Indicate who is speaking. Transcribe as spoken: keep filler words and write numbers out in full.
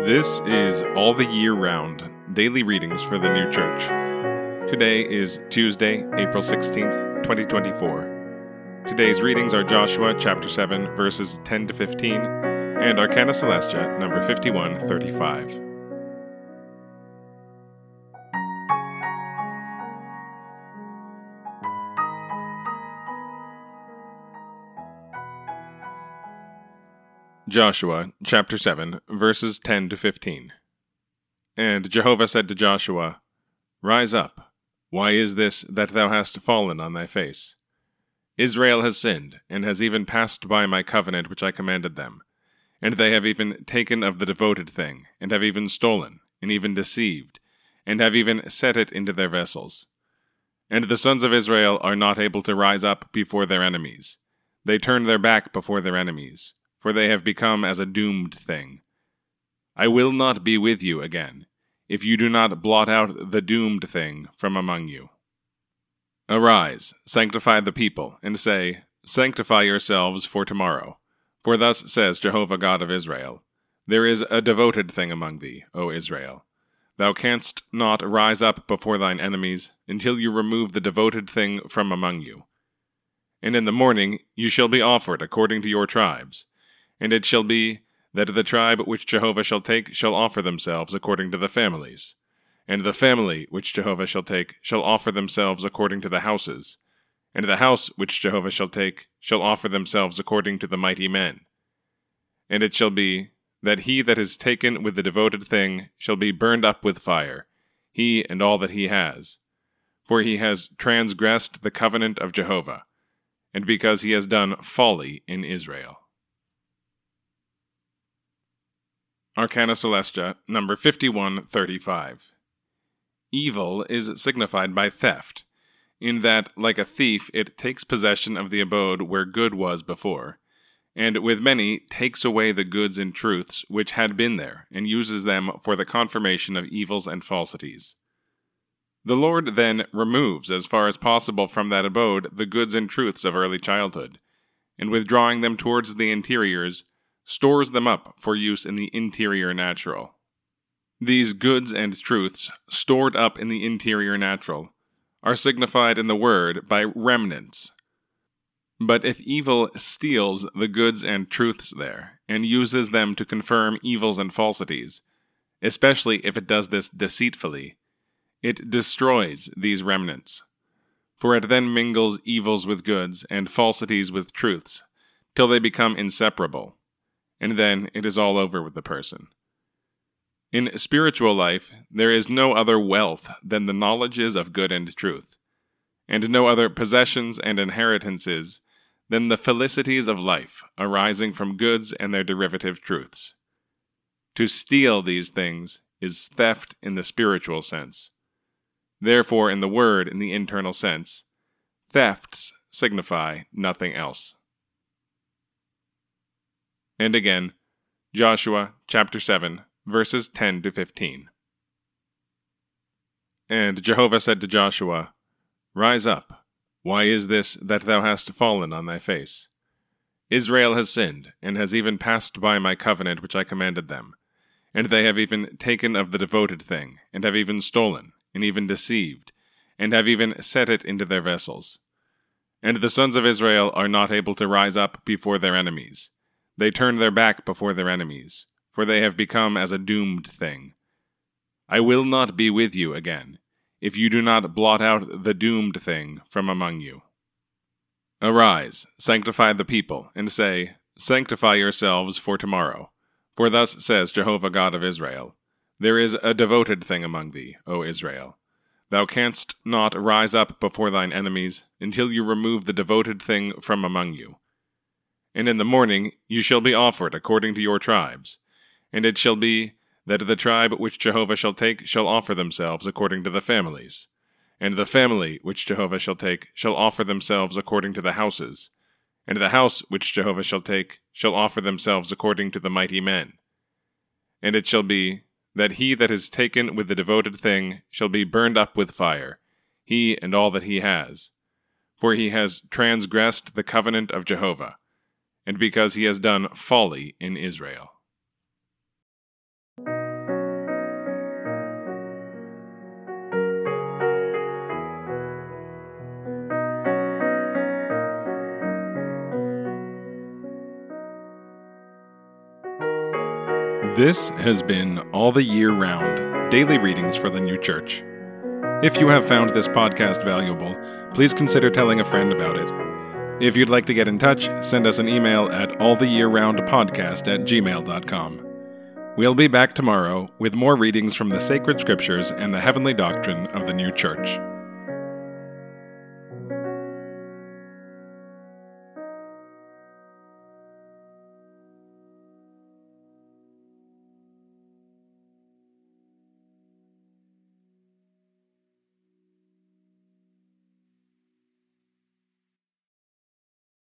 Speaker 1: This is All the Year Round, daily readings for the New Church. Today is Tuesday, April sixteenth, twenty twenty-four. Today's readings are Joshua chapter seven, verses ten to fifteen, and Arcana Celestia, number fifty-one thirty-five. Joshua chapter seven, verses ten to fifteen. And Jehovah said to Joshua, Rise up. Why is this that thou hast fallen on thy face? Israel has sinned, and has even passed by my covenant which I commanded them. And they have even taken of the devoted thing, and have even stolen, and even deceived, and have even set it into their vessels. And the sons of Israel are not able to rise up before their enemies. They turn their back before their enemies, for they have become as a doomed thing. I will not be with you again, if you do not blot out the doomed thing from among you. Arise, sanctify the people, and say, Sanctify yourselves for tomorrow. For thus says Jehovah God of Israel, There is a devoted thing among thee, O Israel. Thou canst not rise up before thine enemies, until you remove the devoted thing from among you. And in the morning you shall be offered according to your tribes. And it shall be that the tribe which Jehovah shall take shall offer themselves according to the families. And the family which Jehovah shall take shall offer themselves according to the houses. And the house which Jehovah shall take shall offer themselves according to the mighty men. And it shall be that he that is taken with the devoted thing shall be burned up with fire, he and all that he has. For he has transgressed the covenant of Jehovah, and because he has done folly in Israel. Arcana Celestia, number fifty-one thirty-five. Evil is signified by theft, in that, like a thief, it takes possession of the abode where good was before, and with many takes away the goods and truths which had been there, and uses them for the confirmation of evils and falsities. The Lord then removes as far as possible from that abode the goods and truths of early childhood, and withdrawing them towards the interiors, stores them up for use in the interior natural. These goods and truths, stored up in the interior natural, are signified in the word by remnants. But if evil steals the goods and truths there, and uses them to confirm evils and falsities, especially if it does this deceitfully, it destroys these remnants. For it then mingles evils with goods and falsities with truths, till they become inseparable. And then it is all over with the person. In spiritual life, there is no other wealth than the knowledges of good and truth, and no other possessions and inheritances than the felicities of life arising from goods and their derivative truths. To steal these things is theft in the spiritual sense. Therefore, in the word, in the internal sense, thefts signify nothing else. And again, Joshua chapter seven, verses ten to fifteen. And Jehovah said to Joshua, Rise up. Why is this that thou hast fallen on thy face? Israel has sinned, and has even passed by my covenant which I commanded them. And they have even taken of the devoted thing, and have even stolen, and even deceived, and have even set it into their vessels. And the sons of Israel are not able to rise up before their enemies. They turn their back before their enemies, for they have become as a doomed thing. I will not be with you again, if you do not blot out the doomed thing from among you. Arise, sanctify the people, and say, Sanctify yourselves for tomorrow. For thus says Jehovah God of Israel, There is a devoted thing among thee, O Israel. Thou canst not rise up before thine enemies, until you remove the devoted thing from among you. And in the morning you shall be offered according to your tribes. And it shall be that the tribe which Jehovah shall take shall offer themselves according to the families. And the family which Jehovah shall take shall offer themselves according to the houses. And the house which Jehovah shall take shall offer themselves according to the mighty men. And it shall be that he that is taken with the devoted thing shall be burned up with fire, he and all that he has. For he has transgressed the covenant of Jehovah, and because he has done folly in Israel. This has been All the Year Round, Daily Readings for the New Church. If you have found this podcast valuable, please consider telling a friend about it. If you'd like to get in touch, send us an email at alltheyearroundpodcast at gmail dot com. We'll be back tomorrow with more readings from the sacred scriptures and the heavenly doctrine of the New Church.